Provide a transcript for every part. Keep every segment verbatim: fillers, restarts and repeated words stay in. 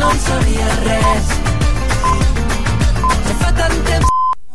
non sabia res. Ja fa tant temps.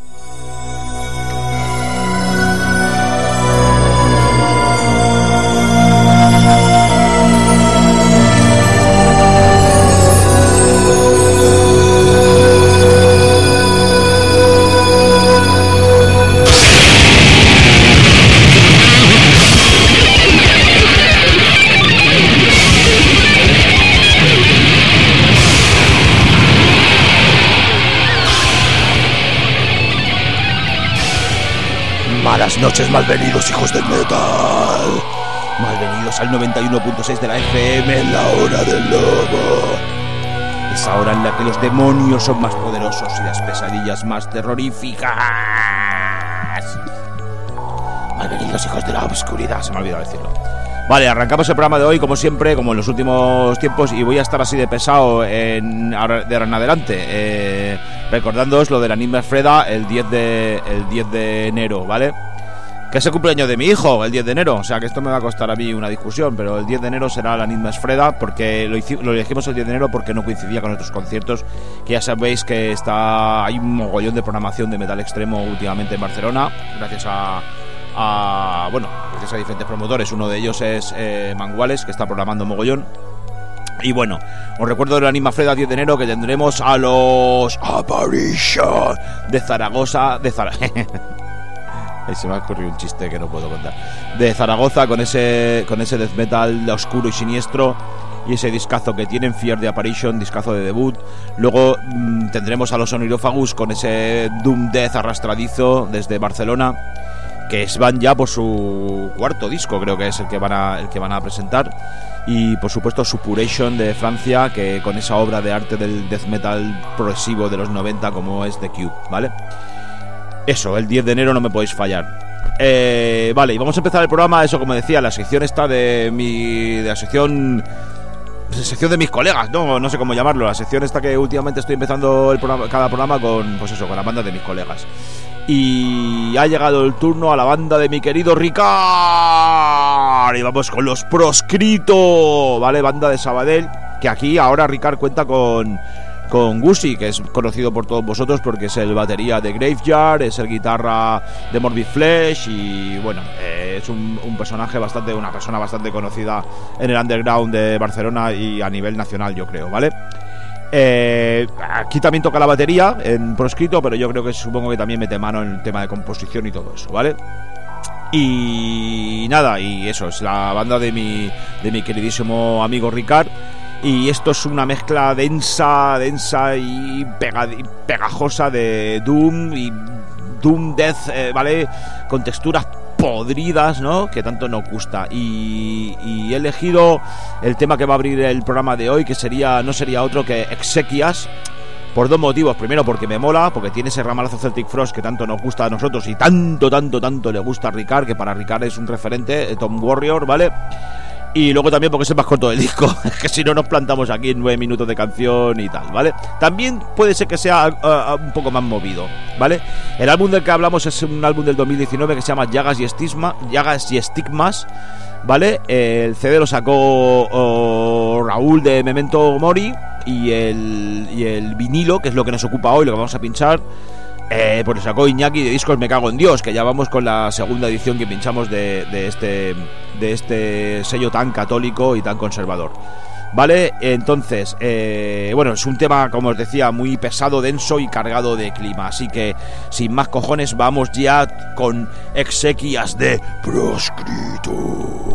Malas noches, malvenidos hijos del metal. Malvenidos al noventa y uno punto seis de la F M en la hora del lobo. Esa hora en la que los demonios son más poderosos y las pesadillas más terroríficas. Malvenidos hijos de la oscuridad, se me ha olvidado decirlo. Vale, arrancamos el programa de hoy como siempre, como en los últimos tiempos, y voy a estar así de pesado en, de ahora en adelante, eh, recordándoos lo de la Nismes Freda el diez de, el diez de enero, ¿vale? Que es el cumpleaños de mi hijo, el diez de enero, o sea que esto me va a costar a mí una discusión, pero el diez de enero será la Nismes Freda, porque lo, hici- lo elegimos el diez de enero porque no coincidía con nuestros conciertos, que ya sabéis que está hay un mogollón de programación de metal extremo últimamente en Barcelona, gracias a... A, bueno, gracias a diferentes promotores. Uno de ellos es eh, Manguales, que está programando mogollón. Y bueno, os recuerdo de la Nismes Freda diez de enero que tendremos a los Apparition de Zaragoza. De Zaragoza. Se me ha ocurrido un chiste que no puedo contar. De Zaragoza con ese, con ese death metal oscuro y siniestro. Y ese discazo que tienen, Fear the Apparition, discazo de debut. Luego mmm, tendremos a los Onirophagus con ese Doom Death arrastradizo desde Barcelona, que van ya por su cuarto disco, creo que es el que van a, el que van a presentar. Y por supuesto Suppuration de Francia, que con esa obra de arte del death metal progresivo de los noventa como es The Cube, ¿vale? Eso, el diez de enero no me podéis fallar. Eh, vale, y vamos a empezar el programa, eso como decía, la sección esta de mi... de la sección... sección de mis colegas, no, no sé cómo llamarlo, la sección esta que últimamente estoy empezando el programa, cada programa con, pues eso, con la banda de mis colegas. Y ha llegado el turno a la banda de mi querido Ricard. Y vamos con los Proscrito, ¿vale? Banda de Sabadell, que aquí ahora Ricard cuenta con, con Gusi, que es conocido por todos vosotros porque es el batería de Graveyard, es el guitarra de Morbid Flesh y bueno, eh, es un, un personaje bastante, una persona bastante conocida en el underground de Barcelona y a nivel nacional, yo creo, ¿vale? Eh, aquí también toca la batería en Proscrito, pero yo creo que supongo que también mete mano en el tema de composición y todo eso, ¿vale? Y nada, y eso es la banda de mi, de mi queridísimo amigo Ricard. Y esto es una mezcla densa, densa y, pega, y pegajosa de Doom y Doom Death, eh, ¿vale? Con texturas podridas, ¿no? Que tanto nos gusta. Y, y he elegido el tema que va a abrir el programa de hoy, que sería no sería otro que Exequias, por dos motivos. Primero, porque me mola, porque tiene ese ramalazo Celtic Frost que tanto nos gusta a nosotros y tanto, tanto, tanto le gusta a Ricard, que para Ricard es un referente, Tom Warrior, ¿vale? Y luego también porque es el más corto del disco, que si no nos plantamos aquí en nueve minutos de canción y tal, ¿vale? También puede ser que sea uh, un poco más movido, ¿vale? El álbum del que hablamos es un álbum del dos mil diecinueve que se llama Llagas y, Estigma, Llagas y Estigmas, ¿vale? El C D lo sacó oh, Raúl de Memento Mori y el, y el vinilo, que es lo que nos ocupa hoy, lo que vamos a pinchar, Eh, pues sacó Iñaki de Discos Me Cago en Dios, que ya vamos con la segunda edición que pinchamos de, de, este, de este sello tan católico y tan conservador, ¿vale? Entonces, eh, bueno, es un tema, como os decía, muy pesado, denso y cargado de clima, así que sin más cojones vamos ya con Exequias de Proscrito.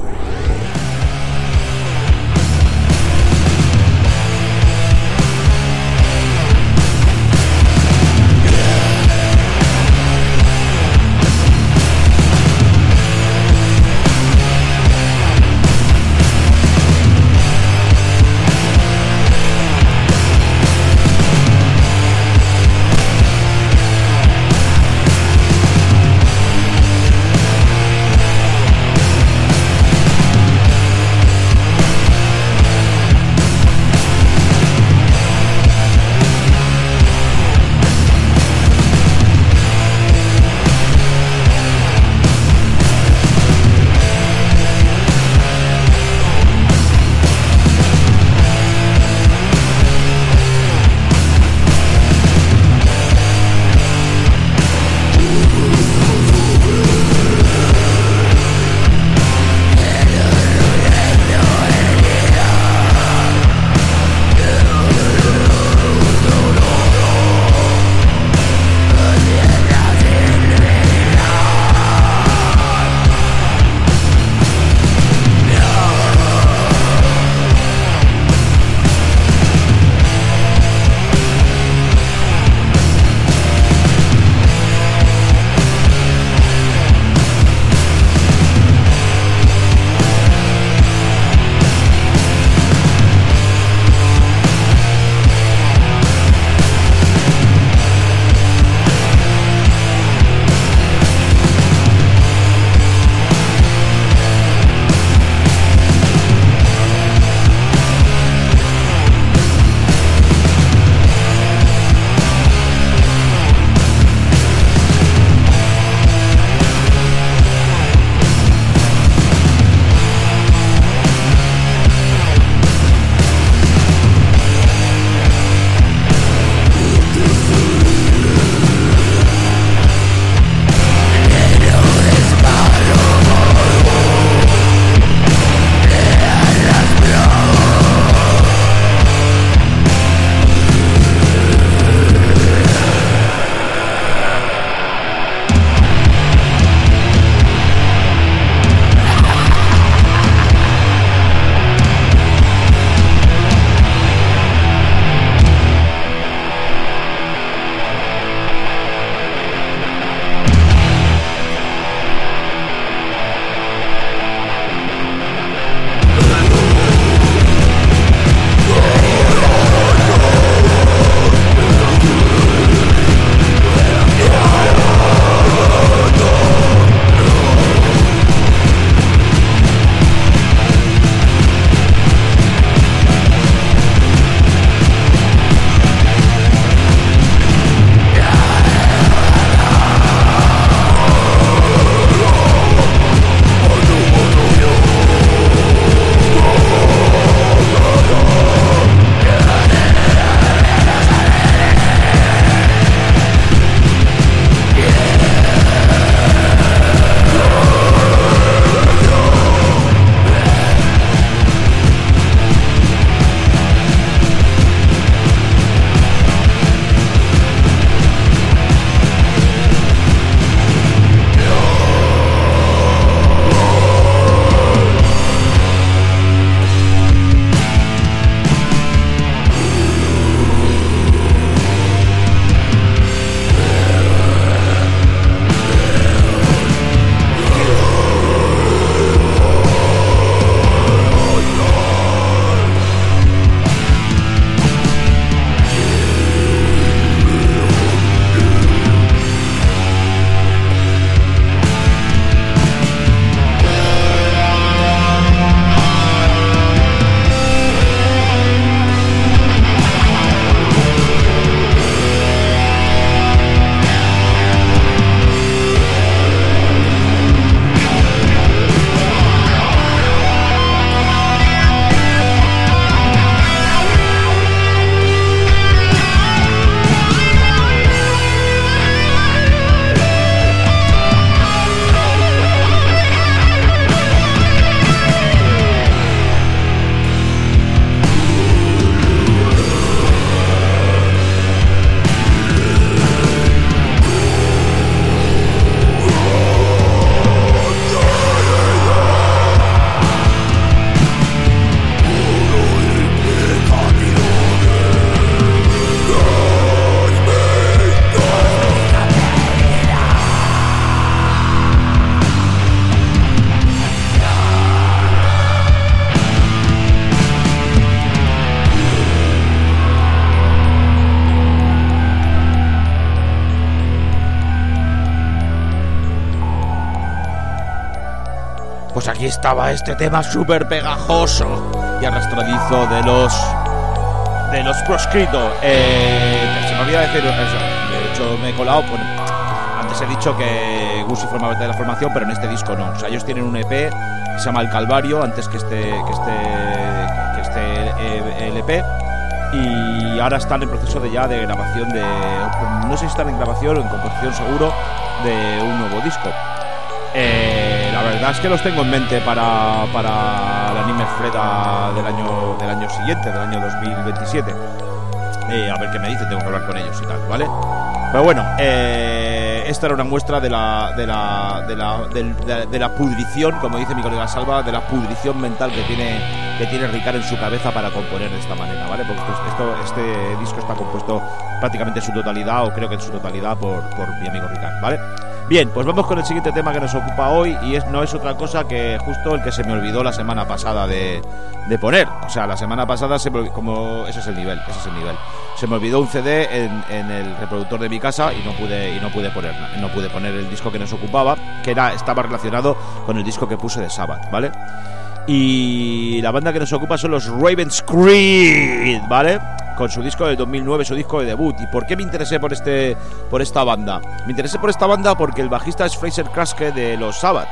pues aquí estaba este tema súper pegajoso y arrastradizo de los de los Proscrito. Eh, se me olvida decir eso. De hecho me he colado, bueno, antes he dicho que Gussi forma parte de la formación, pero en este disco no. O sea, ellos tienen un E P que se llama El Calvario antes que este que este que este L P, y ahora están en proceso de ya de grabación de, no sé si están en grabación o en composición seguro de un nuevo disco. Eh, la verdad es que los tengo en mente para, para el anime Freda del año del año siguiente, del año dos mil veintisiete. Eh, a ver qué me dicen, tengo que hablar con ellos y tal, ¿vale? Pero bueno, eh, esta era una muestra de la de la de la de, de, de la pudrición, como dice mi colega Salva, de la pudrición mental que tiene que tiene Ricard en su cabeza para componer de esta manera, ¿vale? Porque esto, esto, este disco está compuesto prácticamente en su totalidad, o creo que en su totalidad, por, por mi amigo Ricard, ¿vale? Bien, pues vamos con el siguiente tema que nos ocupa hoy, y es, no es otra cosa que justo el que se me olvidó la semana pasada de, de poner. O sea, la semana pasada, se me, como ese es el nivel, ese es el nivel. Se me olvidó un C D en, en el reproductor de mi casa y no pude y no pude poner no pude poner el disco que nos ocupaba, que era estaba relacionado con el disco que puse de Sabbath, ¿vale? Y la banda que nos ocupa son los Raven's Creed, ¿vale? Con su disco del dos mil nueve, su disco de debut. ¿Y por qué me interesé por este por esta banda? Me interesé por esta banda porque el bajista es Fraser Crasky de los Sabbath.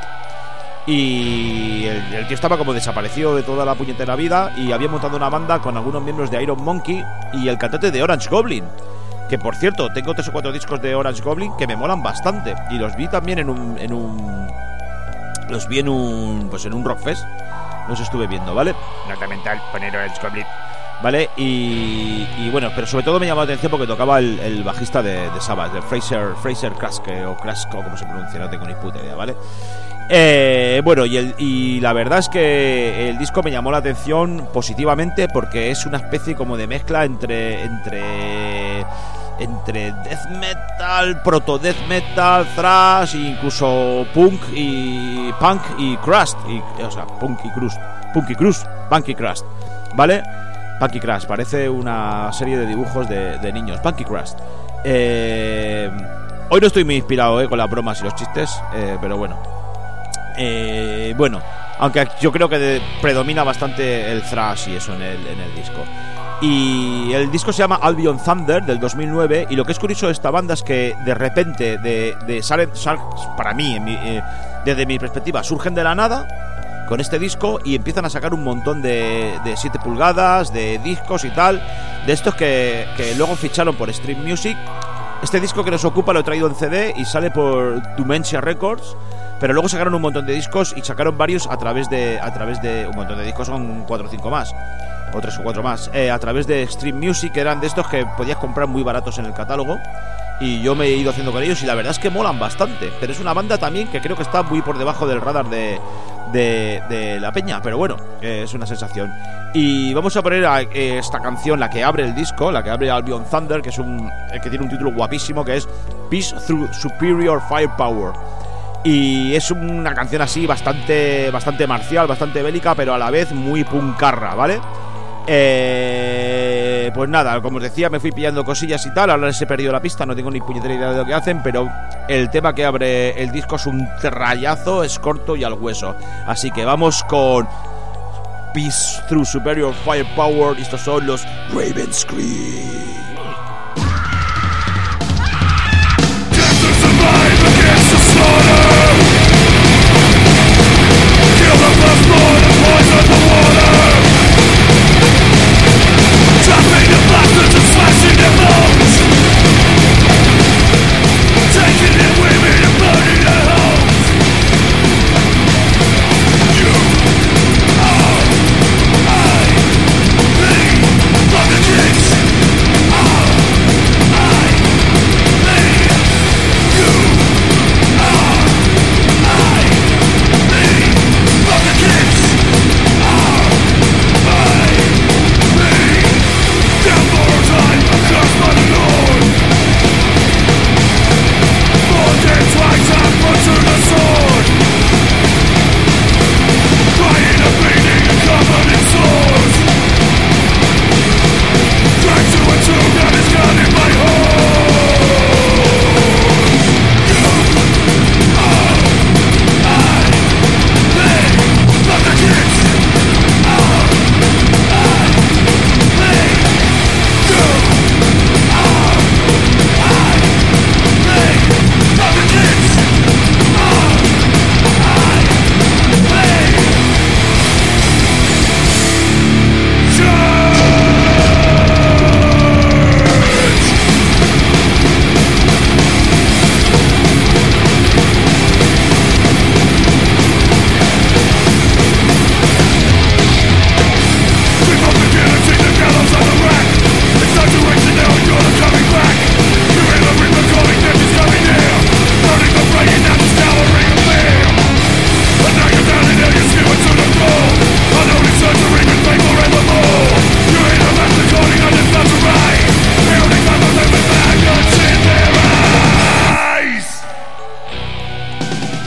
Y el, el tío estaba como desaparecido de toda la puñetera vida y había montado una banda con algunos miembros de Iron Monkey y el cantante de Orange Goblin. Que por cierto, tengo tres o cuatro discos de Orange Goblin que me molan bastante. Y los vi también en un... En un los vi en un... Pues en un Rockfest. Los estuve viendo, ¿vale? Nota mental, poner Orange Goblin, ¿vale? Y, y bueno, pero sobre todo me llamó la atención porque tocaba el, el bajista de, de Sabbath, de Fraser, Fraser Crasky o Crasky, o como se pronuncia, no tengo ni puta idea, ¿vale? Eh, bueno, y, el, y la verdad es que el disco me llamó la atención positivamente porque es una especie como de mezcla entre entre entre death metal, proto death metal, thrash, incluso punk y punk y crust, y, o sea, punk y crust, punk y crust, punk y crust, ¿vale? Punk y crust, parece una serie de dibujos de, de niños. Punk y crust. Eh, hoy no estoy muy inspirado eh, con las bromas y los chistes, eh, pero bueno. Eh, bueno, aunque yo creo que de, predomina bastante el thrash y eso en el, en el disco. Y el disco se llama Albion Thunder del dos mil nueve. Y lo que es curioso de esta banda es que de repente de, de sale, sale, para mí, en mi, eh, desde mi perspectiva, surgen de la nada con este disco y empiezan a sacar un montón de, de siete pulgadas, de discos y tal, de estos que, que luego ficharon por Stream Music. Este disco que nos ocupa lo he traído en C D y sale por Dementia Records. Pero luego sacaron un montón de discos y sacaron varios a través de a través de un montón de discos, son cuatro o cinco más, o tres o cuatro más, eh, a través de Stream Music, que eran de estos que podías comprar muy baratos en el catálogo. Y yo me he ido haciendo con ellos y la verdad es que molan bastante. Pero es una banda también que creo que está muy por debajo del radar de, de, de la peña. Pero bueno, eh, es una sensación. Y vamos a poner a, eh, esta canción, la que abre el disco, la que abre Albion Thunder, que es un eh, que tiene un título guapísimo, que es Peace Through Superior Firepower. Y es una canción así bastante bastante marcial, bastante bélica, pero a la vez muy puncarra, ¿vale? Eh, pues nada, como os decía, me fui pillando cosillas y tal. Ahora les he perdido la pista, no tengo ni puñetera idea de lo que hacen, pero el tema que abre el disco es un trayazo, es corto y al hueso. Así que vamos con Peace Through Superior Firepower. Estos son los Raven's Creed. Oh!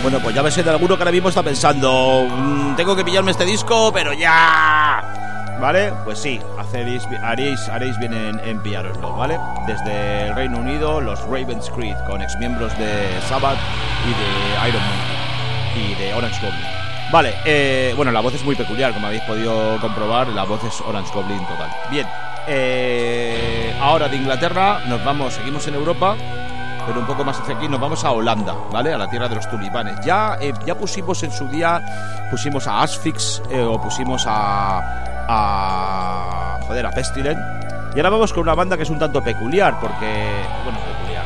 Bueno, pues ya me sé de alguno que ahora mismo está pensando, mmm, tengo que pillarme este disco, pero ya. ¿Vale? Pues sí, haceréis, haréis, haréis bien en, en pillároslo, ¿vale? Desde el Reino Unido, los Ravens Creed, con exmiembros de Sabbath y de Iron Man y de Orange Goblin. Vale, eh, bueno, la voz es muy peculiar, como habéis podido comprobar, la voz es Orange Goblin total. Bien, eh, ahora de Inglaterra nos vamos, seguimos en Europa, pero un poco más hacia aquí, nos vamos a Holanda, ¿vale? A la tierra de los tulipanes. Ya, eh, ya pusimos en su día, pusimos a Asphyx, eh, o pusimos a, a... joder, a Pestilent. Y ahora vamos con una banda que es un tanto peculiar, porque... bueno, peculiar.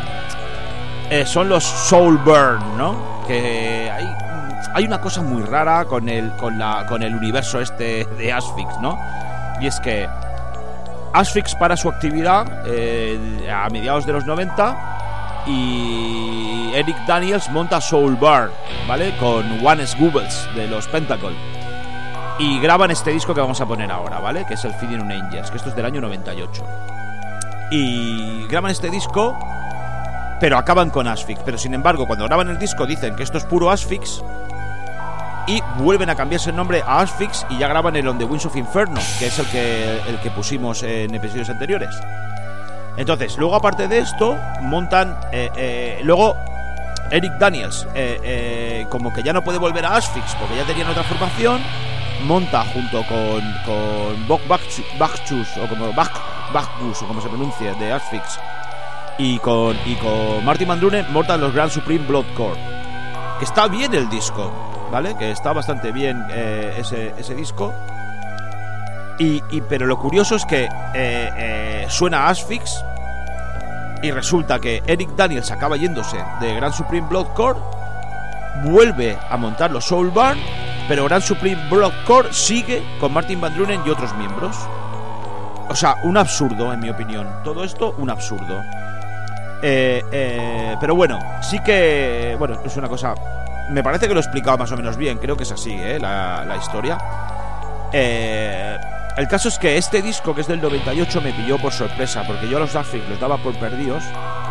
Eh, son los Soulburn, ¿no? Que hay... Hay una cosa muy rara con el, con la, con el universo este de Asphyx, ¿no? Y es que Asphyx para su actividad eh, a mediados de los noventa y Eric Daniels monta Soulburn, ¿vale? Con One Goebbels de los Pentacle. Y graban este disco que vamos a poner ahora, ¿vale? Que es el Feeding on Angels, que esto es del año noventa y ocho. Y graban este disco, pero acaban con Asphyx. Pero sin embargo, cuando graban el disco dicen que esto es puro Asphyx, y vuelven a cambiarse el nombre a Asphyx y ya graban el On the Wings of Inferno, que es el que, el que pusimos en episodios anteriores. Entonces, luego aparte de esto, montan... Eh, eh, luego, Eric Daniels, eh, eh, como que ya no puede volver a Asphyx porque ya tenían otra formación, monta junto con, con Bob Bachus, o como Bachus, o como se pronuncie, de Asphyx, y con, y con Martin Van Drunen, montan los Grand Supreme Bloodcore. Que está bien el disco, ¿vale? Que está bastante bien eh, ese, ese disco. Y, y, pero lo curioso es que eh, eh, suena Asphyx y resulta que Eric Daniels acaba yéndose de Grand Supreme Bloodcore, vuelve a montar los Soulburn, pero Grand Supreme Bloodcore sigue con Martin Van Drunen y otros miembros. O sea, un absurdo, en mi opinión. Todo esto, un absurdo. Eh, eh, pero bueno, sí que... Bueno, es una cosa... Me parece que lo he explicado más o menos bien. Creo que es así, ¿eh? La, la historia. Eh... El caso es que este disco, que es del noventa y ocho, me pilló por sorpresa, porque yo a los Asphyx los daba por perdidos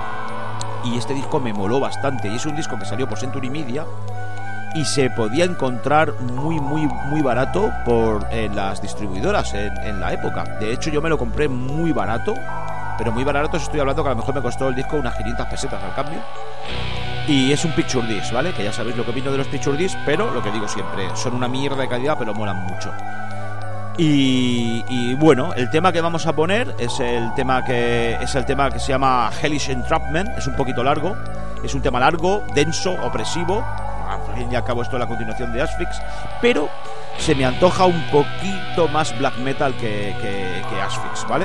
y este disco me moló bastante. Y es un disco que salió por Century Media y se podía encontrar muy, muy, muy barato por en las distribuidoras en, en la época. De hecho, yo me lo compré muy barato, pero muy barato, estoy hablando que a lo mejor me costó el disco unas quinientas pesetas al cambio. Y es un picture disc, ¿vale? Que ya sabéis lo que opino de los picture disc, pero lo que digo siempre, son una mierda de calidad, pero molan mucho. Y, y bueno, el tema que vamos a poner es el tema que es el tema que se llama Hellish Entrapment. Es un poquito largo, es un tema largo, denso, opresivo. Al fin y al cabo esto es la continuación de Asphyx, pero se me antoja un poquito más black metal que, que, que Asphyx, ¿vale?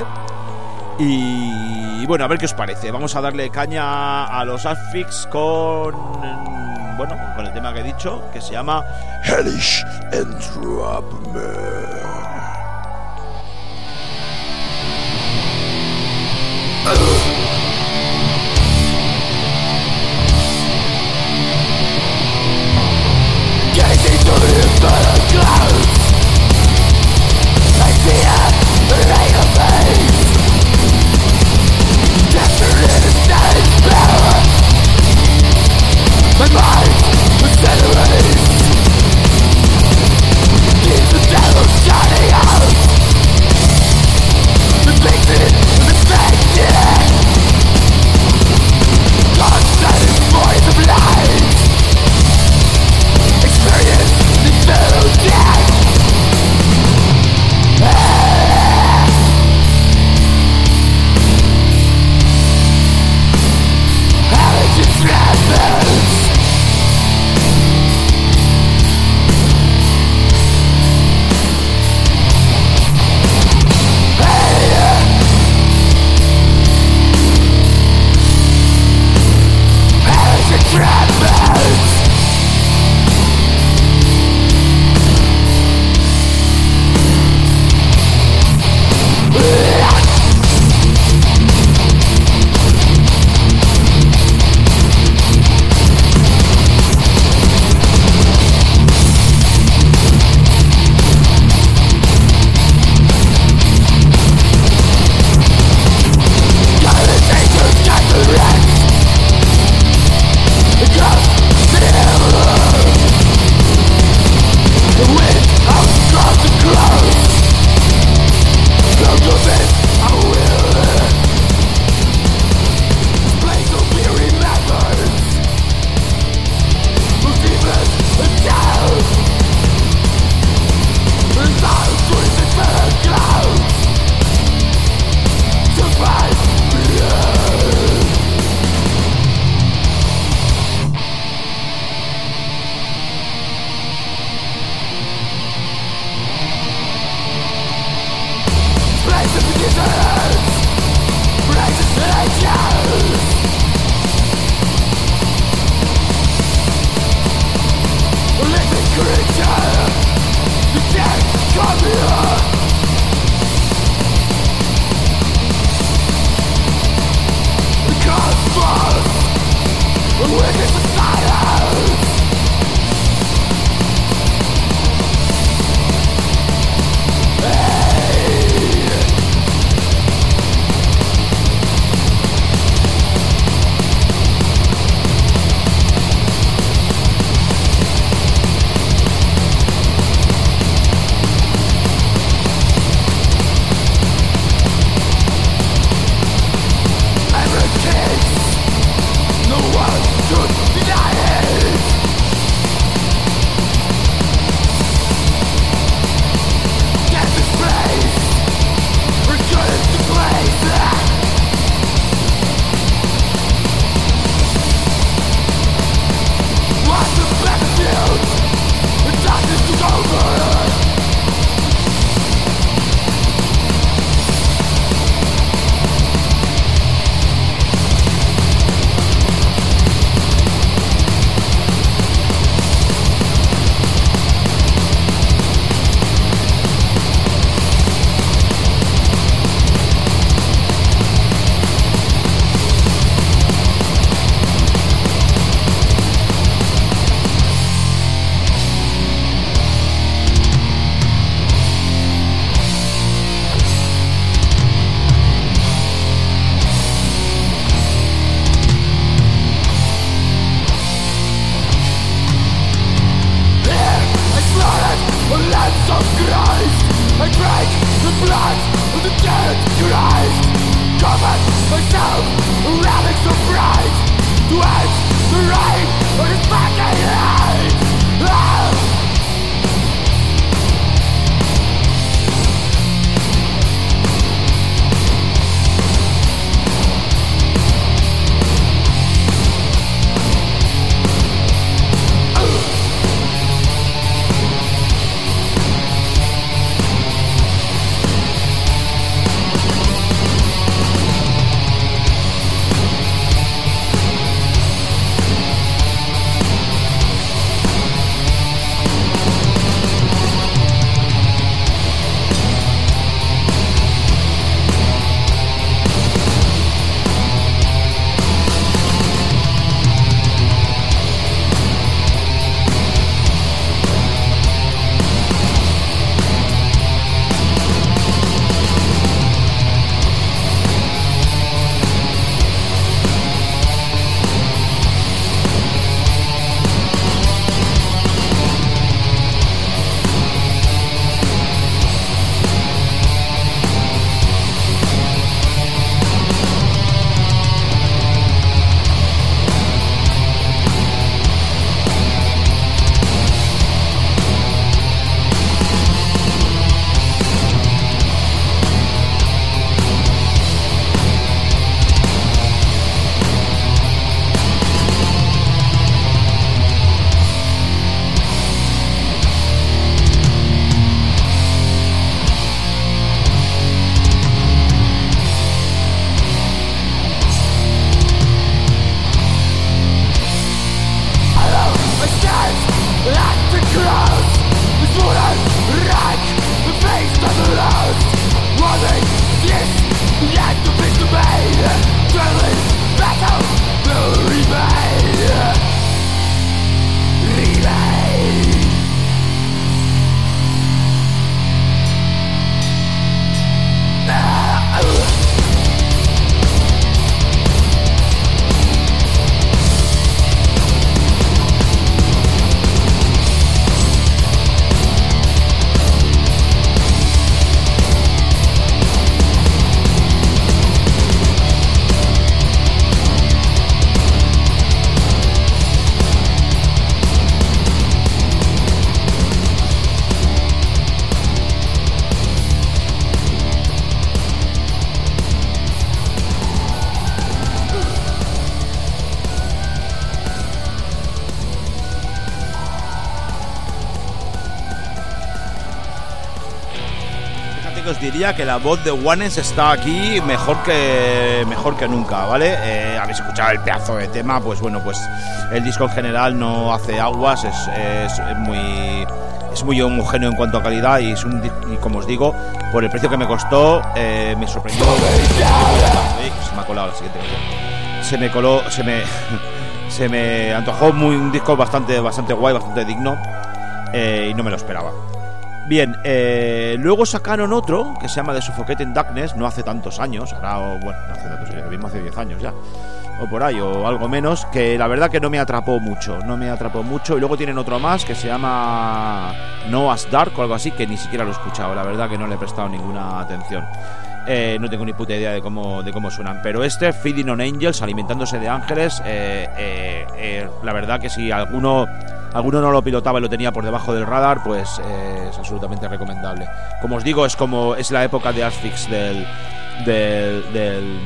Y bueno, a ver qué os parece. Vamos a darle caña a los Asphyx con... bueno, con el tema que he dicho, que se llama Hellish Entrapment. Gazing to the infernal clouds, I see a light of face. Captured in a static power, my mind was set erased. Keeps the devil shining Os diría que la voz de Wannes está aquí mejor que mejor que nunca, ¿vale? Eh, habéis escuchado el pedazo de tema, pues bueno, pues el disco en general no hace aguas, es, es muy es muy homogéneo en cuanto a calidad y es un y como os digo, por el precio que me costó, eh, me sorprendió. Se me ha colado la siguiente canción. Se me coló, se me se me antojó muy un disco bastante bastante guay, bastante digno, eh, y no me lo esperaba. Bien, eh, luego sacaron otro que se llama The Suffocating Darkness, no hace tantos años, ahora, o, bueno, no hace tantos años, lo mismo hace diez años ya, o por ahí, o algo menos, que la verdad que no me atrapó mucho, no me atrapó mucho, y luego tienen otro más que se llama Noah's Dark o algo así, que ni siquiera lo he escuchado, la verdad que no le he prestado ninguna atención. Eh, no tengo ni puta idea de cómo, de cómo suenan, pero este, Feeding on Angels, alimentándose de ángeles, eh, eh, eh, la verdad que si alguno alguno no lo pilotaba y lo tenía por debajo del radar, pues eh, es absolutamente recomendable. Como os digo, es como es la época de Asphyx del del, del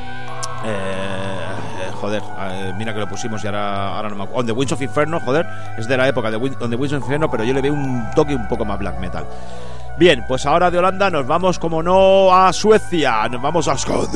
eh, joder, eh, mira que lo pusimos y ahora, ahora no me acuerdo. On the Winds of Inferno, joder, es de la época de On the Winds of Inferno, pero yo le veo un toque un poco más black metal. Bien, pues ahora de Holanda nos vamos, como no, a Suecia. Nos vamos a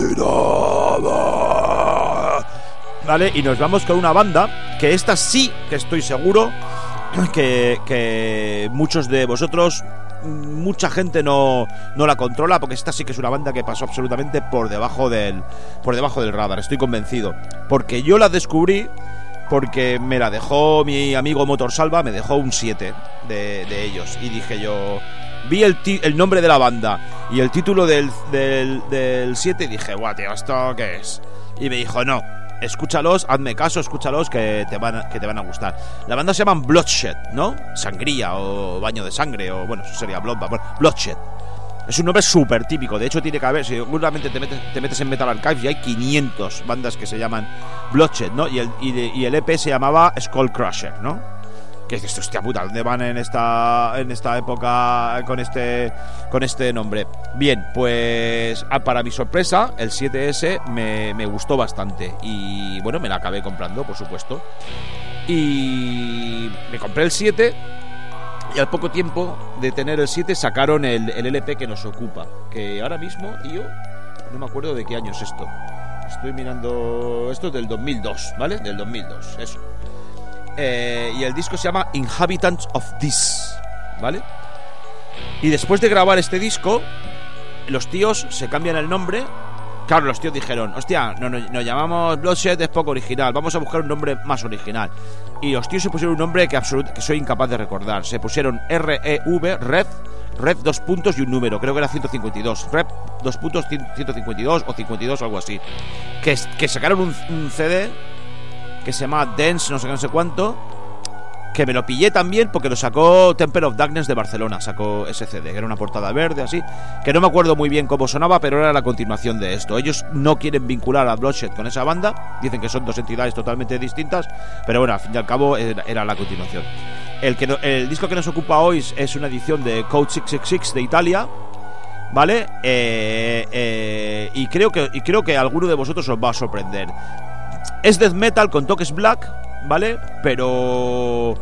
Escandinavia, ¿vale? Y nos vamos con una banda que esta sí que estoy seguro que, que muchos de vosotros, mucha gente no, no la controla, porque esta sí que es una banda que pasó absolutamente por debajo del, por debajo del radar, estoy convencido. Porque yo la descubrí porque me la dejó mi amigo Motorsalva, me dejó un siete de, de ellos. Y dije yo... Vi el, ti- el nombre de la banda y el título del del, del siete y dije, guau, tío, ¿esto qué es? Y me dijo, no, escúchalos, hazme caso, escúchalos que te van a, que te van a gustar. La banda se llama Bloodshed, ¿no? Sangría o baño de sangre, o bueno, eso sería Blood, bueno, Bloodshed. Es un nombre súper típico, de hecho tiene que haber, si seguramente te metes, te metes en Metal Archives y hay quinientas bandas que se llaman Bloodshed, ¿no? Y el, y, de, y el E P se llamaba Skullcrusher, ¿no? Que dices, hostia puta, ¿dónde van en esta en esta época con este con este nombre? Bien, pues para mi sorpresa, el siete ese me, me gustó bastante. Y bueno, me la acabé comprando, por supuesto. Y me compré el siete. Y al poco tiempo de tener el siete sacaron el, el L P que nos ocupa. Que ahora mismo, tío, no me acuerdo de qué año es esto. Estoy mirando... Esto es del dos mil dos, ¿vale? Del dos mil dos, eso. Eh, y el disco se llama Inhabitants of This, ¿vale? Y después de grabar este disco, los tíos se cambian el nombre. Claro, los tíos dijeron, hostia, no, no, nos llamamos Bloodshed, es poco original, vamos a buscar un nombre más original. Y los tíos se pusieron un nombre que, absolut- que soy incapaz de recordar. Se pusieron R E V, Rev, Rev dos puntos y un número, creo que era ciento cincuenta y dos, Rev dos puntos ciento cincuenta y dos o cincuenta y dos o algo así. Que, que sacaron un, un C D que se llama Dance, no sé qué, no sé cuánto, que me lo pillé también porque lo sacó Temple of Darkness de Barcelona, sacó ese C D, que era una portada verde así, que no me acuerdo muy bien cómo sonaba, pero era la continuación de esto. Ellos no quieren vincular a Bloodshed con esa banda, dicen que son dos entidades totalmente distintas, pero bueno, al fin y al cabo era, era la continuación. El, que no, el disco que nos ocupa hoy es una edición de Code seiscientos sesenta y seis de Italia, ¿vale? Eh, eh, y, creo que, y creo que a alguno de vosotros os va a sorprender. Es death metal con toques black, ¿vale? Pero...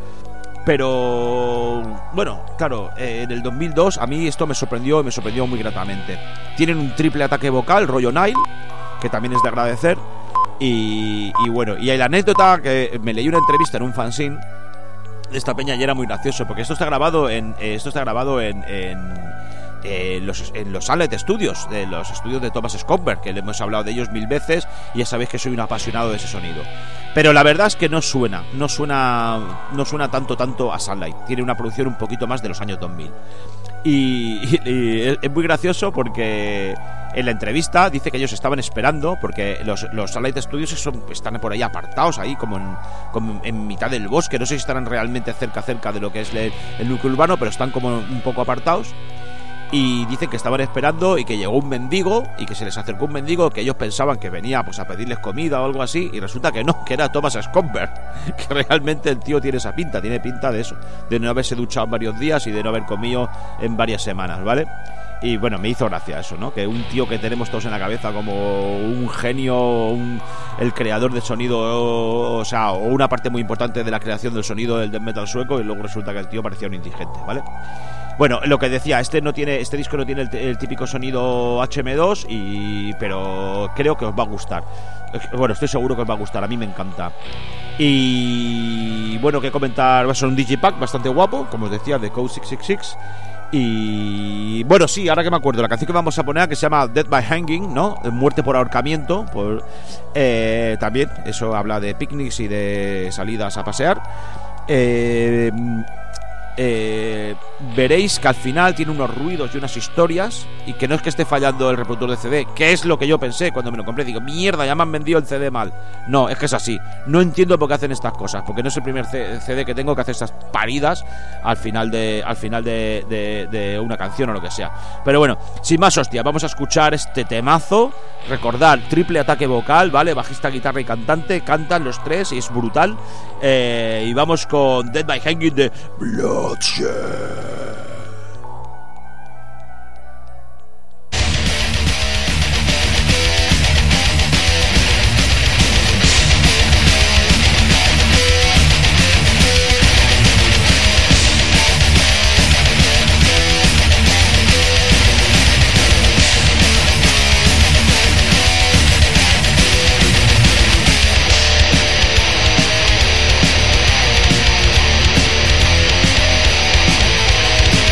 Pero... Bueno, claro, eh, en el dos mil dos a mí esto me sorprendió, me sorprendió muy gratamente. Tienen un triple ataque vocal, rollo Nile, que también es de agradecer. Y, y bueno, y hay la anécdota que me leí una entrevista en un fanzine de esta peña y era muy gracioso, porque esto está grabado en... Eh, esto está grabado en... en Eh, los, en los Sunlight Studios, de los estudios de Thomas Skopberg, que le hemos hablado de ellos mil veces y ya sabéis que soy un apasionado de ese sonido. Pero la verdad es que no suena, no suena, no suena tanto tanto a Sunlight. Tiene una producción un poquito más de los años dos mil. Y, y, y es muy gracioso porque en la entrevista dice que ellos estaban esperando, porque los, los Sunlight Studios son, están por ahí apartados, ahí como en, como en mitad del bosque. No sé si estarán realmente cerca cerca de lo que es el, el núcleo urbano, pero están como un poco apartados. Y dicen que estaban esperando y que llegó un mendigo y que se les acercó un mendigo que ellos pensaban que venía pues a pedirles comida o algo así, y resulta que no, que era Thomas Skopberg, que realmente el tío tiene esa pinta, tiene pinta de eso, de no haberse duchado en varios días y de no haber comido en varias semanas, ¿vale? Y bueno, me hizo gracia eso, ¿no? Que un tío que tenemos todos en la cabeza como un genio, un, el creador del sonido, o, o sea, o una parte muy importante de la creación del sonido del death metal sueco, y luego resulta que el tío parecía un indigente, ¿vale? Bueno, lo que decía, este no tiene, este disco no tiene el, el típico sonido H M dos, y, pero creo que os va a gustar. Bueno, estoy seguro que os va a gustar, a mí me encanta. Y bueno, que comentar, va a ser un digipack bastante guapo, como os decía, de Code seiscientos sesenta y seis. Y bueno, sí, ahora que me acuerdo, la canción que vamos a poner, que se llama Death by Hanging, ¿no? Muerte por ahorcamiento, por, eh, también, eso habla de picnics y de salidas a pasear. Eh, eh, veréis que al final tiene unos ruidos y unas historias, y que no es que esté fallando el reproductor de C D, que es lo que yo pensé cuando me lo compré. Digo, mierda, ya me han vendido el C D mal. No, es que es así. No entiendo por qué hacen estas cosas, porque no es el primer C D que tengo que hace estas paridas al final de al final de, de, de una canción o lo que sea. Pero bueno, sin más hostia, vamos a escuchar este temazo. Recordad, triple ataque vocal, ¿vale? Bajista, guitarra y cantante, cantan los tres y es brutal. Eh, y vamos con Death by Hanging de Bloodshed. We'll be right back.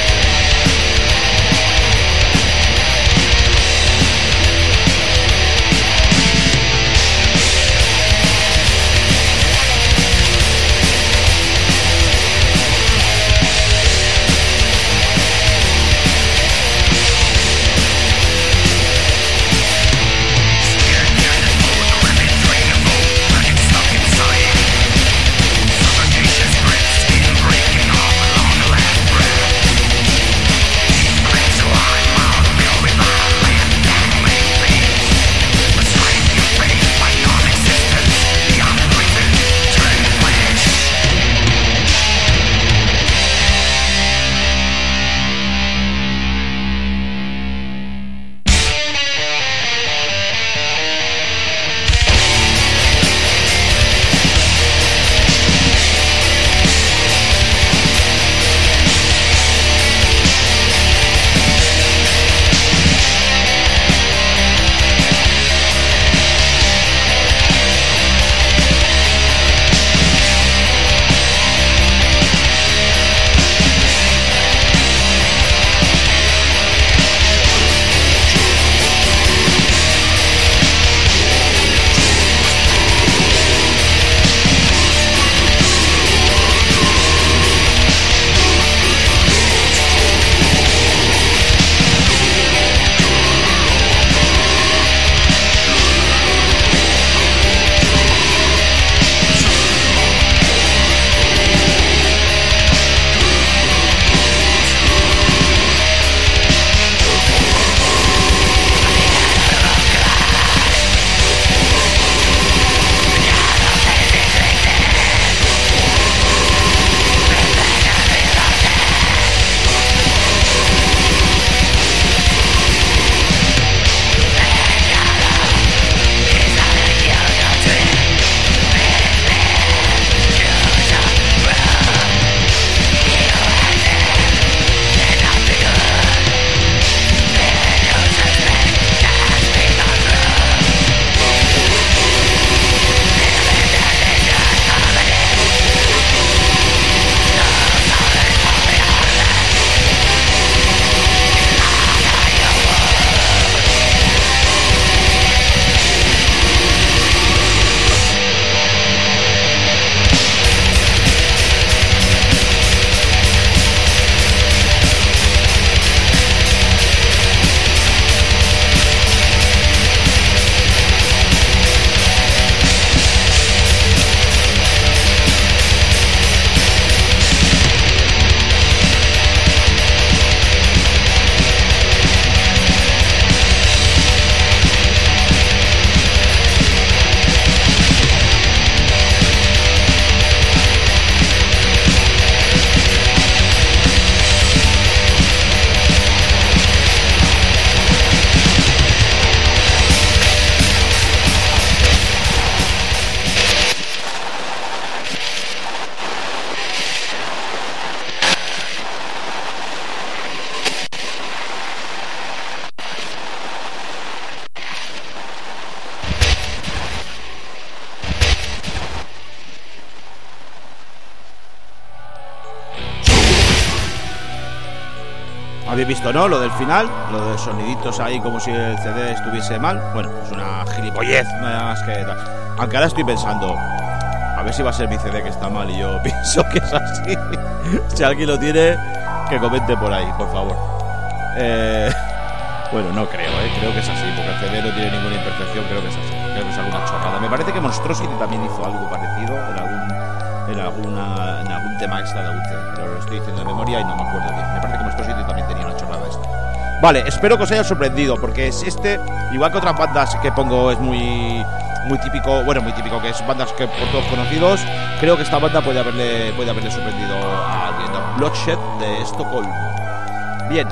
Habéis visto, ¿no? Lo del final, lo de soniditos ahí como si el C D estuviese mal. Bueno, es una gilipollez más que tal. Aunque ahora estoy pensando, a ver si va a ser mi C D que está mal y yo pienso que es así. Si alguien lo tiene, que comente por ahí, por favor. Eh, bueno, no creo, ¿eh? Creo que es así, porque el C D no tiene ninguna imperfección, creo que es así. Creo que es alguna chorrada. Me parece que Monstrosity también hizo algo parecido en algún, en alguna, en algún tema extra de algún C D, pero lo estoy diciendo de memoria y no me acuerdo bien. Me parece que Monstrosity también tenía una chorrada esta. Vale, espero que os haya sorprendido, porque es este, igual que otras bandas que pongo, es muy... muy típico, bueno, muy típico, que es bandas que por todos conocidos. Creo que esta banda puede haberle puede haberle sorprendido a alguien. Bloodshed de Estocolmo. Bien,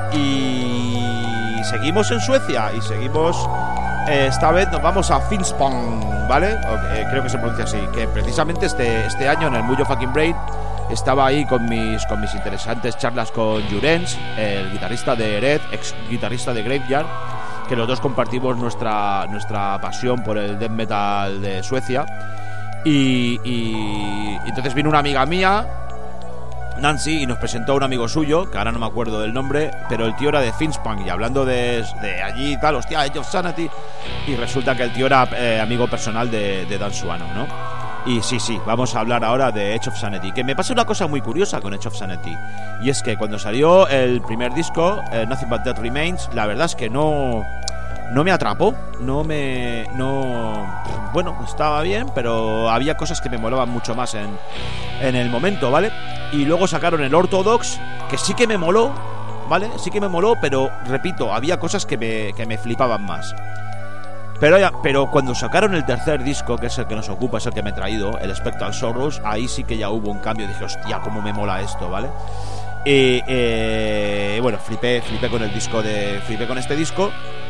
y seguimos en Suecia y seguimos, eh, esta vez nos vamos a Finspång, ¿vale? Eh, creo que se pronuncia así, que precisamente este, este año en el Muyo Fucking Brain estaba ahí con mis, con mis interesantes charlas con Jurens, el guitarrista de Red, ex guitarrista de Graveyard, que los dos compartimos nuestra, nuestra pasión por el death metal de Suecia. Y, y, y entonces vino una amiga mía, Nancy, y nos presentó a un amigo suyo, que ahora no me acuerdo del nombre, pero el tío era de Finspång, y hablando de, de allí y tal, hostia, Edge of Sanity, y resulta que el tío era eh, amigo personal de, de Dan Suano, ¿no? Y sí, sí, vamos a hablar ahora de Edge of Sanity, que me pasa una cosa muy curiosa con Edge of Sanity, y es que cuando salió el primer disco, eh, Nothing But Death Remains, la verdad es que no... no me atrapó, no me... no... bueno, estaba bien, pero había cosas que me molaban mucho más en, en el momento, ¿vale? Y luego sacaron el Orthodox, que sí que me moló, ¿vale? Sí que me moló, pero, repito, había cosas que me, que me flipaban más. Pero, ya, pero cuando sacaron el tercer disco, que es el que nos ocupa, es el que me he traído, el Spectral Sorrows, ahí sí que ya hubo un cambio, dije, hostia, cómo me mola esto, ¿vale? Y, eh, bueno, flipé, flipé con el disco de... flipé con este disco.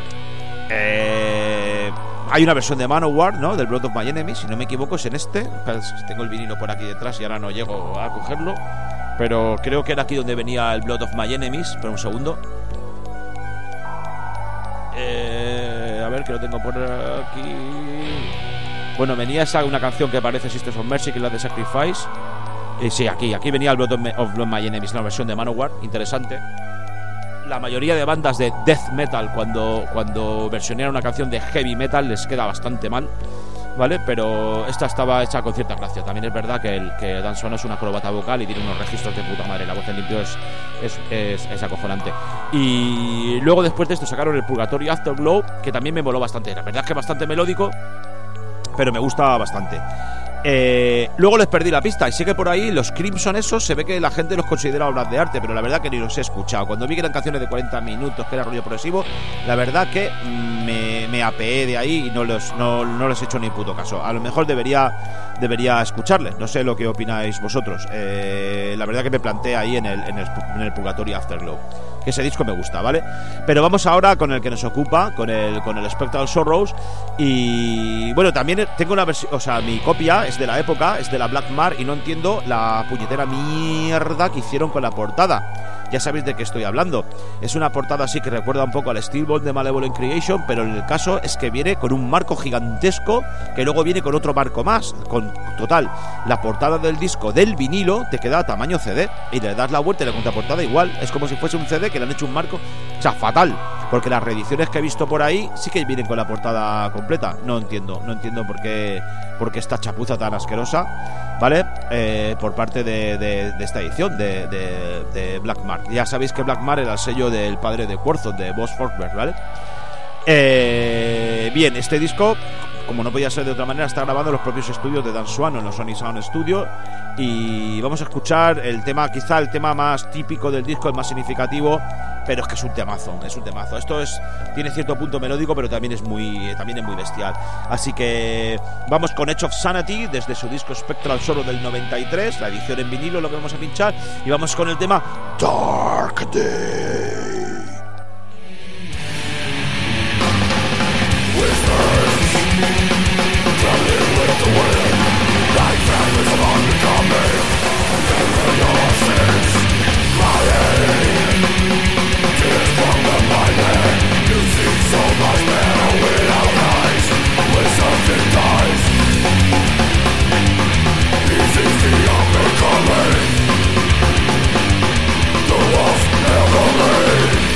Eh, hay una versión de Manowar, ¿no? Del Blood of My Enemy, si no me equivoco es en este. Tengo el vinilo por aquí detrás y ahora no llego a cogerlo, pero creo que era aquí donde venía el Blood of My Enemies. Espera un segundo. eh, A ver, que lo tengo por aquí. Bueno, venía esa, una canción que parece Sisters of Mercy, que es la de Sacrifice. Y sí, aquí, aquí venía el Blood of, Me, of My Enemies, la versión de Manowar, interesante. La mayoría de bandas de death metal, cuando, cuando versionean una canción de heavy metal, les queda bastante mal, ¿vale? Pero esta estaba hecha con cierta gracia. También es verdad que, el, que Dan Suano es una acróbata vocal y tiene unos registros de puta madre. La voz en limpio es, es, es, es acojonante. Y luego después de esto sacaron el Purgatory Afterglow, que también me moló bastante. La verdad es que es bastante melódico, pero me gusta bastante. Eh, luego les perdí la pista y sé que por ahí los Crimson esos se ve que la gente los considera obras de arte, pero la verdad que ni los he escuchado. Cuando vi que eran canciones de cuarenta minutos, que era rollo progresivo, la verdad que me, me apeé de ahí y no los, no, no les he hecho ni puto caso. A lo mejor debería, debería escucharles, no sé lo que opináis vosotros. Eh, la verdad que me planteé ahí en el, en el, en el Purgatory Afterglow, que ese disco me gusta, ¿vale? Pero vamos ahora con el que nos ocupa, con el, con el Spectral Sorrows. Y bueno, también tengo una versión, o sea, mi copia es de la época, es de la Black Mar, y no entiendo la puñetera mierda que hicieron con la portada. Ya sabéis de qué estoy hablando. Es una portada así que recuerda un poco al Steelbolt de Malevolent Creation, pero en el caso es que viene con un marco gigantesco que luego viene con otro marco más. Con total, la portada del disco del vinilo te queda a tamaño C D y le das la vuelta y la contraportada igual. Es como si fuese un C D que le han hecho un marco. O sea, fatal. Porque las reediciones que he visto por ahí sí que vienen con la portada completa. No entiendo, no entiendo por qué, por qué esta chapuza tan asquerosa, ¿vale? Eh, por parte de, de, de esta edición de, de, de Black Mar. Ya sabéis que Black Mar era el sello del padre de Quorthon, de Boss Forsberg, ¿vale? Eh, bien, este disco, como no podía ser de otra manera, está grabado en los propios estudios de Dan Suano, en los Sony Sound Studio. Y vamos a escuchar el tema, quizá el tema más típico del disco, el más significativo, pero es que es un temazo, es un temazo. Esto es, tiene cierto punto melódico, pero también es muy, también es muy bestial. Así que vamos con Edge of Sanity, desde su disco Spectral Sorrow del noventa y tres, la edición en vinilo, lo que vamos a pinchar, y vamos con el tema Dark Day. The wolf never leaves.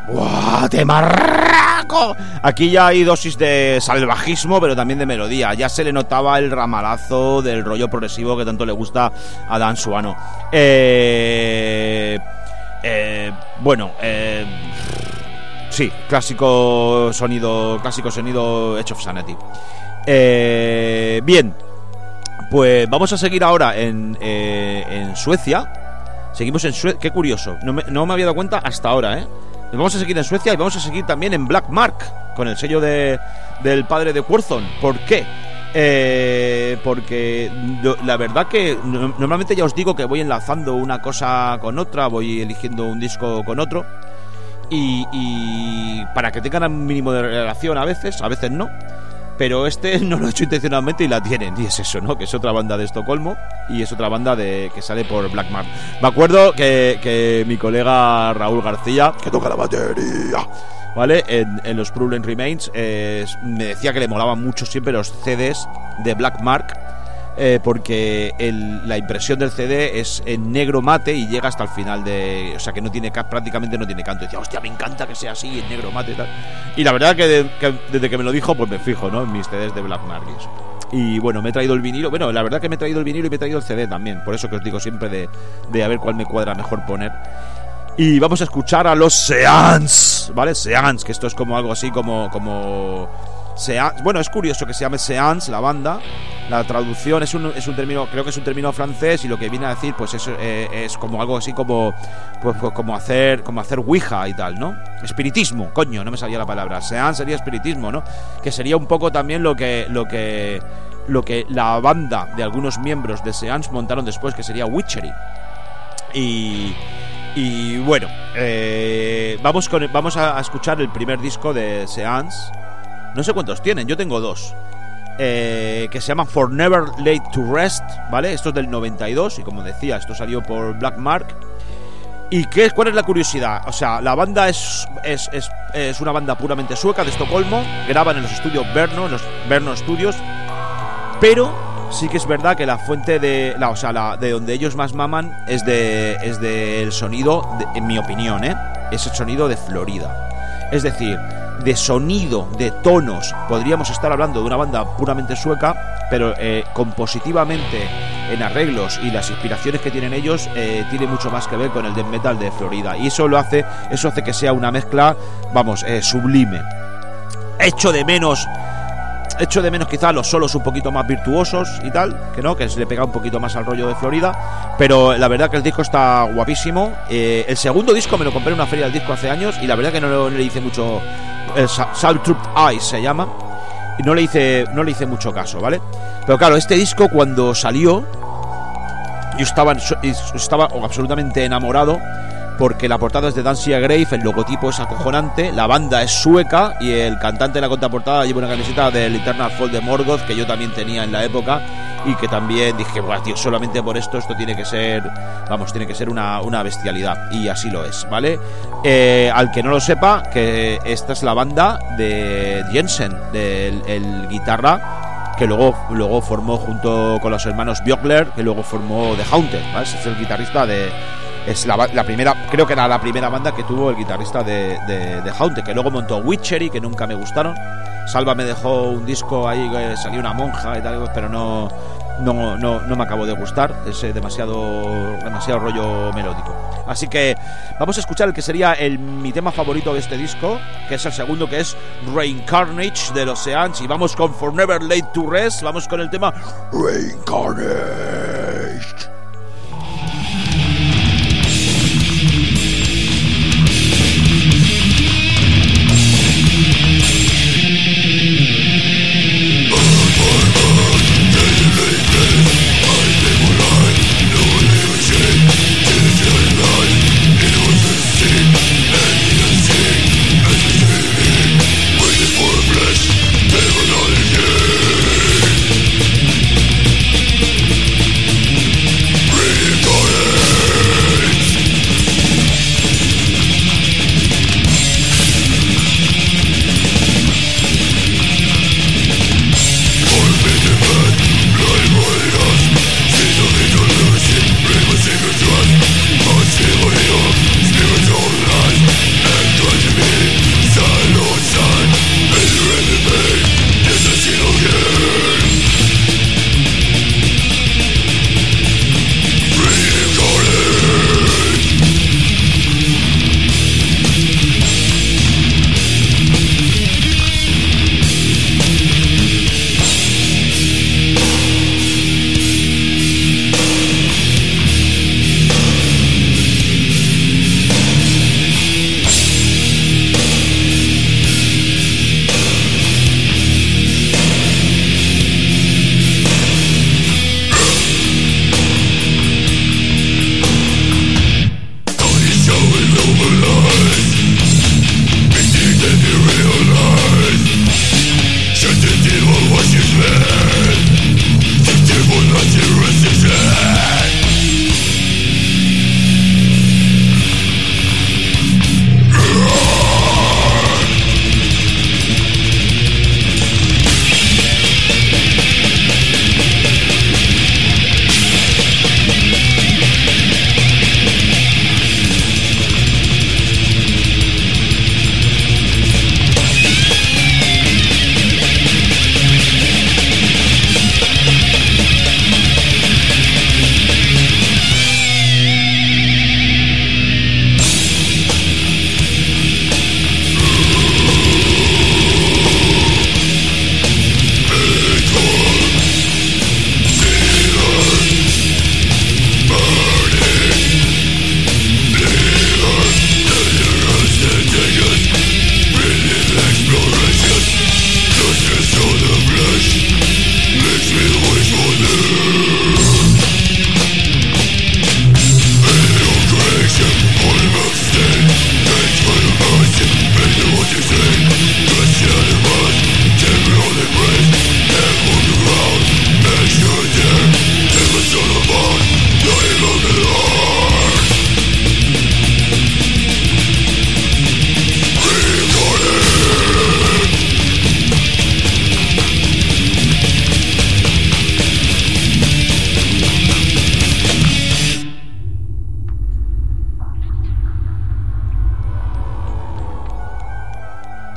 ¡Buah, temarraco! Aquí ya hay dosis de salvajismo, pero también de melodía. Ya se le notaba el ramalazo del rollo progresivo que tanto le gusta a Dan Suano. Eh, eh, bueno, eh, sí, clásico sonido, clásico sonido Edge of Sanity. Eh, bien, pues vamos a seguir ahora en, eh, en Suecia. Seguimos en Suecia. Qué curioso, no me, no me había dado cuenta hasta ahora, ¿eh? Vamos a seguir en Suecia y vamos a seguir también en Black Mark, con el sello de, del padre de Curzon. ¿Por qué? Eh, porque yo, la verdad que no, normalmente ya os digo que voy enlazando una cosa con otra, voy eligiendo un disco con otro, y, y para que tengan un mínimo de relación a veces, a veces no. Pero este no lo he hecho intencionalmente y la tienen. Y es eso, ¿no? Que es otra banda de Estocolmo y es otra banda de que sale por Black Mark. Me acuerdo que, que mi colega Raúl García, que toca la batería, ¿vale? En, en los Problem Remains, eh, me decía que le molaban mucho siempre los C Ds de Black Mark. Eh, porque el, la impresión del C D es en negro mate y llega hasta el final de... O sea, que no tiene prácticamente no tiene canto. Y decía, hostia, me encanta que sea así, en negro mate y tal. Y la verdad que, de, que desde que me lo dijo, pues me fijo, ¿no? En mis C Ds de Black Mark y eso. Y bueno, me he traído el vinilo. Bueno, la verdad que me he traído el vinilo y me he traído el C D también. Por eso que os digo siempre de, de a ver cuál me cuadra mejor poner. Y vamos a escuchar a los Seance, ¿vale? Seance, que esto es como algo así como... como Seance. Bueno, es curioso que se llame Seance, la banda. La traducción es un, es un término, creo que es un término francés, y lo que viene a decir pues es, eh, es como algo así como pues, pues como hacer como hacer ouija y tal, ¿no? Espiritismo, coño, no me salía la palabra. Seance sería espiritismo, ¿no? Que sería un poco también lo que lo que lo que la banda de algunos miembros de Seance montaron después, que sería Witchery. Y y bueno, eh, vamos con vamos a escuchar el primer disco de Seance. No sé cuántos tienen, yo tengo dos. Eh, que se llama For Never Laid to Rest, ¿vale? Esto es del noventa y dos y como decía, esto salió por Black Mark. ¿Y qué, cuál es la curiosidad? O sea, la banda es, es, es, es una banda puramente sueca de Estocolmo. Graban en los estudios Verno, en los Verno Studios. Pero sí que es verdad que la fuente de la, o sea, la, de donde ellos más maman es de es del sonido, de, en mi opinión, ¿eh? Es el sonido de Florida. Es decir, de sonido, de tonos, podríamos estar hablando de una banda puramente sueca, pero eh, compositivamente, en arreglos y las inspiraciones que tienen ellos, eh, tiene mucho más que ver con el death metal de Florida, y eso lo hace, eso hace que sea una mezcla, vamos, eh, sublime. Echo de menos, echo de menos quizás los solos un poquito más virtuosos y tal, que no, que se le pega un poquito más al rollo de Florida, pero la verdad que el disco está guapísimo. Eh, el segundo disco me lo compré en una feria del disco hace años y la verdad que no, no le hice mucho. El Saltrup Eyes se llama, y no le hice no le hice mucho caso, ¿vale? Pero claro, este disco cuando salió yo estaba estaba absolutamente enamorado, porque la portada es de Danzig Grave, el logotipo es acojonante, la banda es sueca y el cantante de la contraportada lleva una camiseta del Eternal Fall de Morgoth, que yo también tenía en la época, y que también dije, bueno, tío, solamente por esto, esto tiene que ser, vamos, tiene que ser una, una bestialidad, y así lo es, ¿vale? Eh, al que no lo sepa, que esta es la banda de Jensen, del el guitarra, que luego, luego formó junto con los hermanos Björkler, que luego formó The Haunted, ¿vale? Es el guitarrista de... Es la, la primera, creo que era la primera banda que tuvo el guitarrista de, de, de Haunted, que luego montó Witchery, que nunca me gustaron. Salva me dejó un disco ahí que salió una monja y tal, pero no, no, no, no me acabó de gustar. Es demasiado, demasiado rollo melódico. Así que vamos a escuchar el que sería el, mi tema favorito de este disco, que es el segundo, que es Reincarnage de los Seance. Y vamos con For Never Laid to Rest. Vamos con el tema Reincarnage.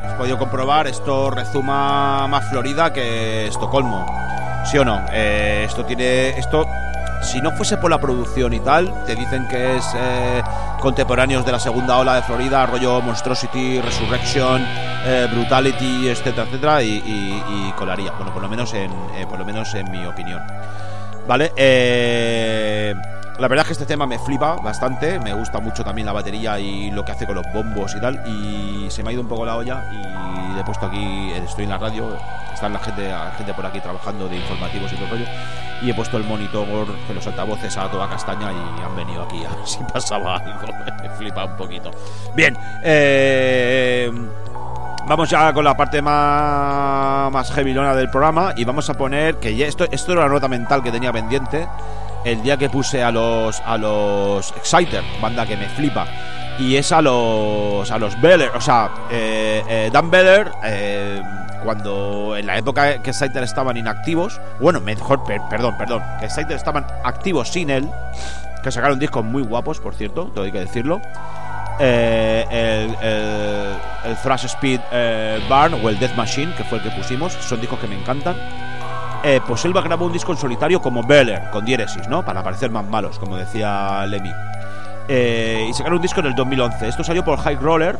has podido comprobar, esto rezuma más Florida que Estocolmo. ¿Sí o no? Eh, esto tiene... Esto, si no fuese por la producción y tal, te dicen que es eh, contemporáneos de la segunda ola de Florida, rollo Monstrosity, Resurrection, eh, Brutality, etcétera, etcétera, y, y, y colaría. Bueno, por lo menos en, eh, por lo menos en mi opinión. Vale, eh... la verdad es que este tema me flipa bastante. Me gusta mucho también la batería y lo que hace con los bombos y tal. Y se me ha ido un poco la olla y le he puesto aquí, estoy en la radio, está la gente, la gente por aquí trabajando de informativos y todo el rollo, y he puesto el monitor de los altavoces a toda castaña y han venido aquí a ver si pasaba algo. Me flipa un poquito. Bien, eh... vamos ya con la parte más, más heavylona del programa y vamos a poner que ya esto, esto era una nota mental que tenía pendiente el día que puse a los a los Exciter, banda que me flipa, y es a los a los Beller, o sea, eh, eh, Dan Beller, eh, cuando en la época que Exciter estaban inactivos, bueno, mejor, per, perdón, perdón, que Exciter estaban activos sin él, que sacaron discos muy guapos, por cierto, todo hay que decirlo. Eh, el, el, el Thrash Speed eh, Barn o el Death Machine, que fue el que pusimos, son discos que me encantan. Eh, pues él va a grabar un disco en solitario como Beller, con diéresis, ¿no? Para parecer más malos, como decía Lemmy. Eh, y sacaron un disco en el dos mil once. Esto salió por High Roller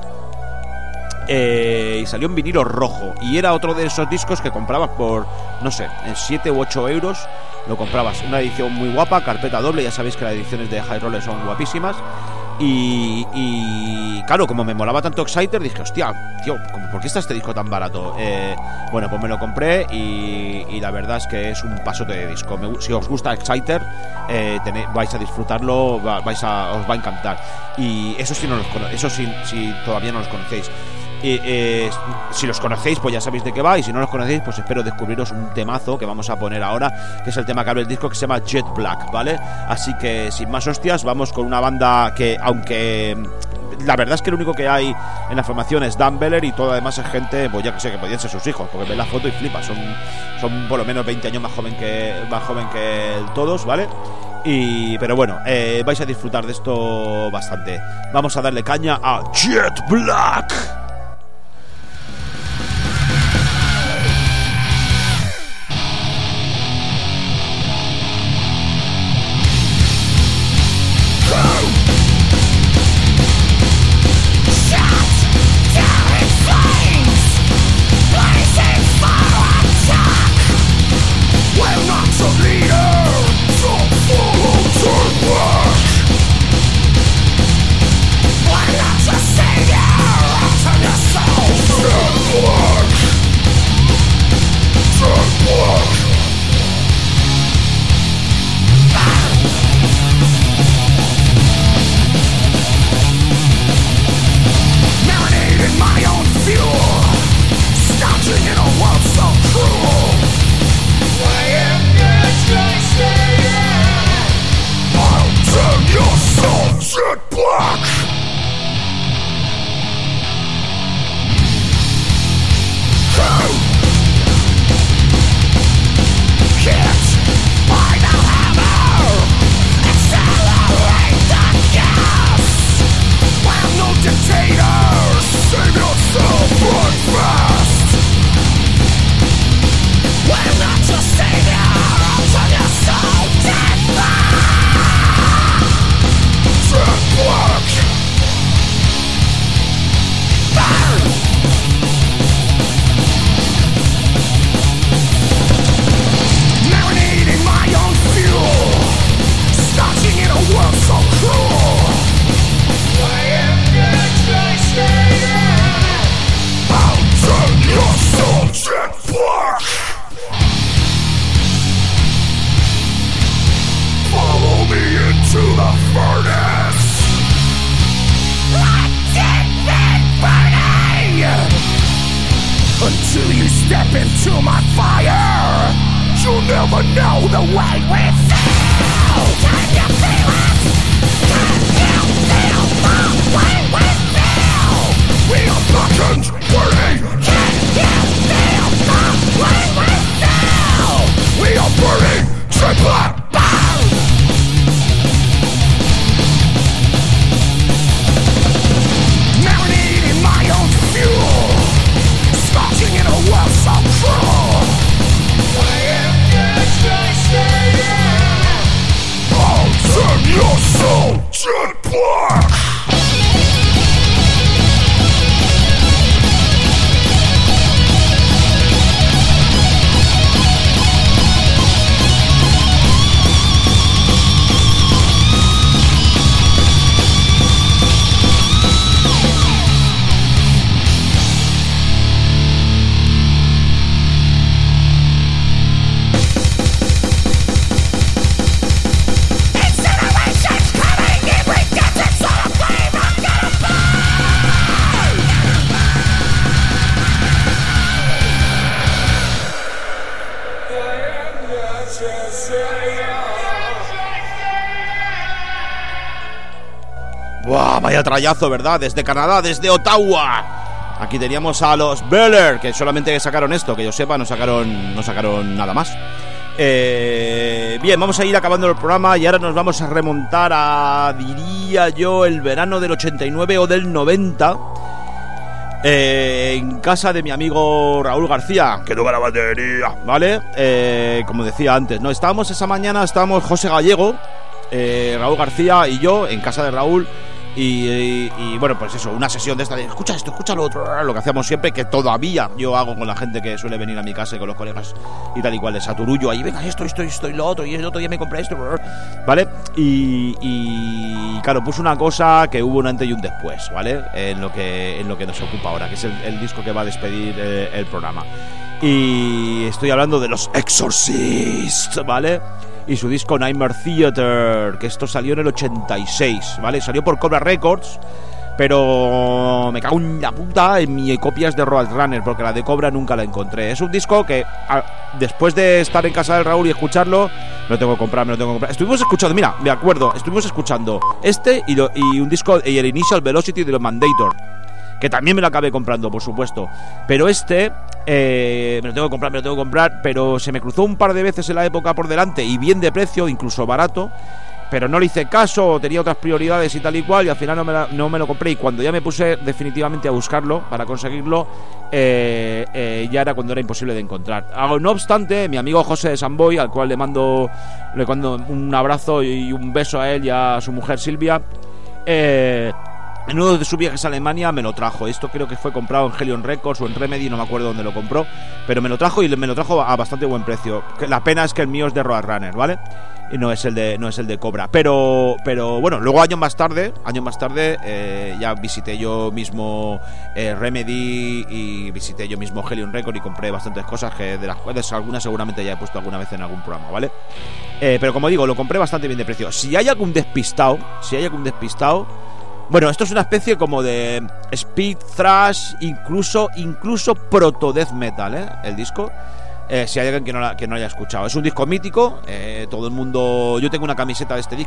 eh, y salió en vinilo rojo. Y era otro de esos discos que comprabas por, no sé, en siete u ocho euros. Lo comprabas. Una edición muy guapa, carpeta doble. Ya sabéis que las ediciones de High Roller son guapísimas. Y, y claro, como me molaba tanto Exciter, dije, hostia, tío, ¿por qué está este disco tan barato? Eh, bueno, pues me lo compré y, y la verdad es que es un pasote de disco. Me, si os gusta Exciter, eh, tenéis, vais a disfrutarlo, vais a, os va a encantar. Y eso sí, no los cono- eso sí, si todavía no los conocéis. Eh, eh, si los conocéis, pues ya sabéis de qué va. Y si no los conocéis, pues espero descubriros un temazo que vamos a poner ahora, que es el tema que abre el disco, que se llama Jet Black, ¿vale? Así que sin más hostias, vamos con una banda que, aunque la verdad es que lo único que hay en la formación es Dan Beller, y todo además es gente, pues ya que sé, que podían ser sus hijos, porque ves la foto y flipas. Son, son por lo menos veinte años más joven que, más joven que todos, ¿vale? Y, pero bueno, eh, vais a disfrutar de esto bastante. Vamos a darle caña a Jet Black. Vaya trayazo, ¿verdad? Desde Canadá, desde Ottawa. Aquí teníamos a los Beller, que solamente sacaron esto, que yo sepa, no sacaron, no sacaron nada más. Eh, bien, vamos a ir acabando el programa y ahora nos vamos a remontar a, diría yo, el verano del ochenta y nueve o del noventa. Eh, en casa de mi amigo Raúl García, que toca la batería, ¿vale? Eh, como decía antes, ¿no? Estábamos esa mañana, estábamos José Gallego, eh, Raúl García y yo en casa de Raúl. Y, y, y bueno, pues eso, una sesión de esta de escucha esto, escucha lo otro, lo que hacíamos siempre, que todavía yo hago con la gente que suele venir a mi casa y con los colegas y tal y cual, de Saturullo, ahí venga esto, esto, esto y lo otro, y el otro día me compré esto, ¿vale? Y, y claro, puse una cosa que hubo un antes y un después, ¿vale? En lo que, en lo que nos ocupa ahora, que es el, el disco que va a despedir eh, el programa. Y estoy hablando de los Exorcist, ¿vale? Y su disco Nightmare Theater, que esto salió en el ochenta y seis, ¿vale? Salió por Cobra Records, pero me cago en la puta en mi copias de Roadrunner, porque la de Cobra nunca la encontré. Es un disco que, a, después de estar en casa del Raúl y escucharlo, me lo tengo que comprar, me lo tengo que comprar. Estuvimos escuchando, mira, me acuerdo, estuvimos escuchando este y, lo, y un disco, y el Initial Velocity de los Mandator, que también me lo acabé comprando, por supuesto. Pero este, eh, me lo tengo que comprar, me lo tengo que comprar, pero se me cruzó un par de veces en la época por delante, y bien de precio, incluso barato, pero no le hice caso, tenía otras prioridades y tal y cual, y al final no me, la, no me lo compré. Y cuando ya me puse definitivamente a buscarlo para conseguirlo, eh, eh, ya era cuando era imposible de encontrar. No obstante, mi amigo José de Samboy, al cual le mando, le mando un abrazo y un beso a él y a su mujer Silvia, eh... en uno de sus viajes a Alemania me lo trajo. Esto creo que fue comprado en Helion Records o en Remedy, no me acuerdo dónde lo compró, pero me lo trajo y me lo trajo a bastante buen precio. La pena es que el mío es de Roadrunner, ¿vale? Y no es el de no es el de Cobra. Pero pero bueno, luego años más tarde, años más tarde eh, ya visité yo mismo eh, Remedy y visité yo mismo Helion Records y compré bastantes cosas que de las cuales algunas seguramente ya he puesto alguna vez en algún programa, ¿vale? Eh, pero como digo, lo compré bastante bien de precio. Si hay algún despistado, si hay algún despistado Bueno, esto es una especie como de speed thrash, incluso incluso proto death metal, ¿eh? El disco, eh, si hay alguien que no, la, que no haya escuchado. Es un disco mítico, eh, todo el mundo... Yo tengo una camiseta de este disco.